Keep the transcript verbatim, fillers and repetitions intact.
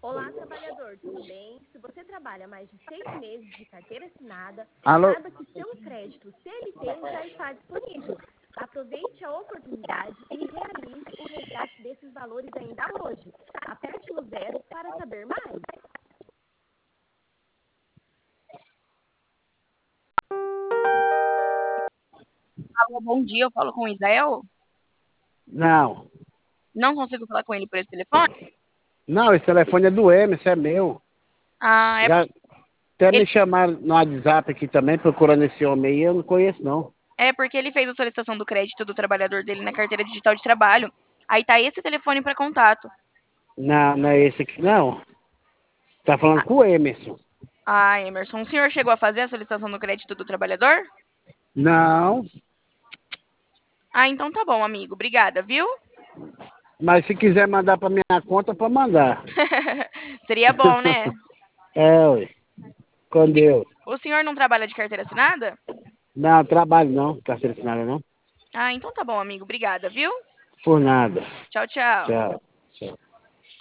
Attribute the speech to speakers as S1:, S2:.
S1: Olá, trabalhador, tudo bem? Se você trabalha mais de seis meses de carteira assinada,
S2: Alô?
S1: saiba que seu crédito C L T já está disponível. Aproveite a oportunidade e realize o resgate desses valores ainda hoje. Aperte no zero para saber mais.
S3: Alô, bom dia, eu falo com o Israel?
S2: Não.
S3: Não consigo falar com ele por esse telefone?
S2: Não, esse telefone é do Emerson, é meu.
S3: Ah, é,
S2: Já até
S3: ele,
S2: me chamaram no WhatsApp aqui também, procurando esse homem aí, eu não conheço não.
S3: é porque ele fez a solicitação do crédito do trabalhador dele na carteira digital de trabalho. Aí tá esse telefone para contato.
S2: Não, não é esse aqui, não. Tá falando com o Emerson.
S3: Ah, Emerson, o senhor chegou a fazer a solicitação do crédito do trabalhador?
S2: Não,
S3: Ah, então tá bom, amigo. Obrigada, viu?
S2: mas se quiser mandar pra minha conta, pode mandar.
S3: Seria bom, né?
S2: É, ué.
S3: O,
S2: Com
S3: se-
S2: Deus.
S3: o senhor não trabalha de carteira assinada?
S2: Não, trabalho não, carteira assinada não.
S3: Ah, então tá bom, amigo. Obrigada, viu?
S2: Por nada.
S3: Tchau, tchau.
S2: Tchau. Tchau.